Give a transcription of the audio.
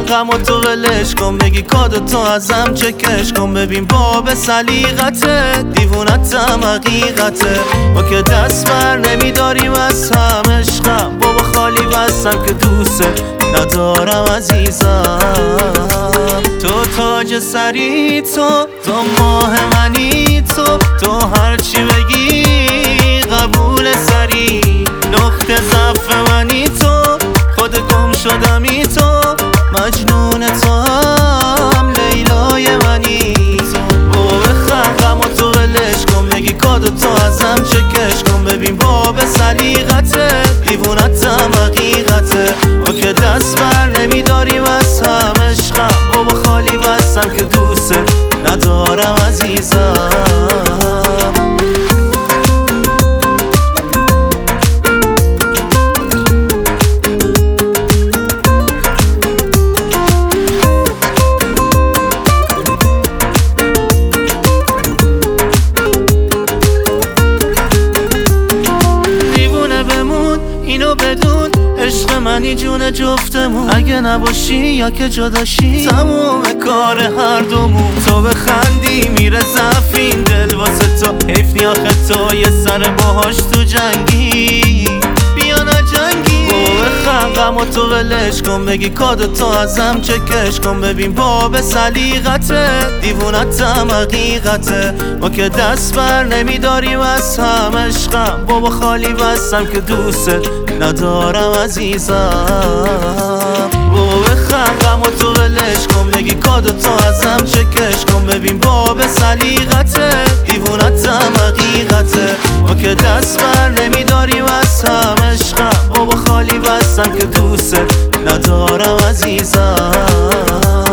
غم و تو ولش کن، بگی کادو تو ازم چکش کن. ببین باب سلیقته، دیوونتم حقیقته. ما که دست بر نمیداریم از هم عشقم، بابا خالی بستم که دوست ندارم عزیزم. تو تاج سری، تو ماه منی، تو هرچی بگی قبول سری. نقطه ضعف منی تو، خود گم شدمی تو، مجنون تو هم لیلای منی. بابا بخندم و تو ولش کن، بگی کادو تو ازم چکش کن. ببین باب سلیقته، دیوونتم حقیقته. ما که دست بر نمیداریم از هم عشقم، بابا خالی بستم که دوست ندارم عزیزم. اینو بدون عشق منی جون جفتمون، اگه نباشی یا که جداشی تموم کار هر دومون. تو بخندی میره ضعف این دل واسه تو، حیف نی آخه تو یه سر باهاش تو جنگی. بیا نجنگی بخندم و تو ولش کن، بگی کادو تو ازم چکش کن. ببین باب سلیقته، دیوونتم حقیقته. ما که دست بر نمیداریم از هم عشقم، بابا خالی بستم که دوست ندارم عزیزم. بابا بخندم و تو ولش کن، بگی کادو تو ازم چکش کن. ببین باب سلیقته، دیوونتم حقیقته. ما که دست بر نمیداریم از هم عشقم، بابا خالی بستم که دوست ندارم عزیزم.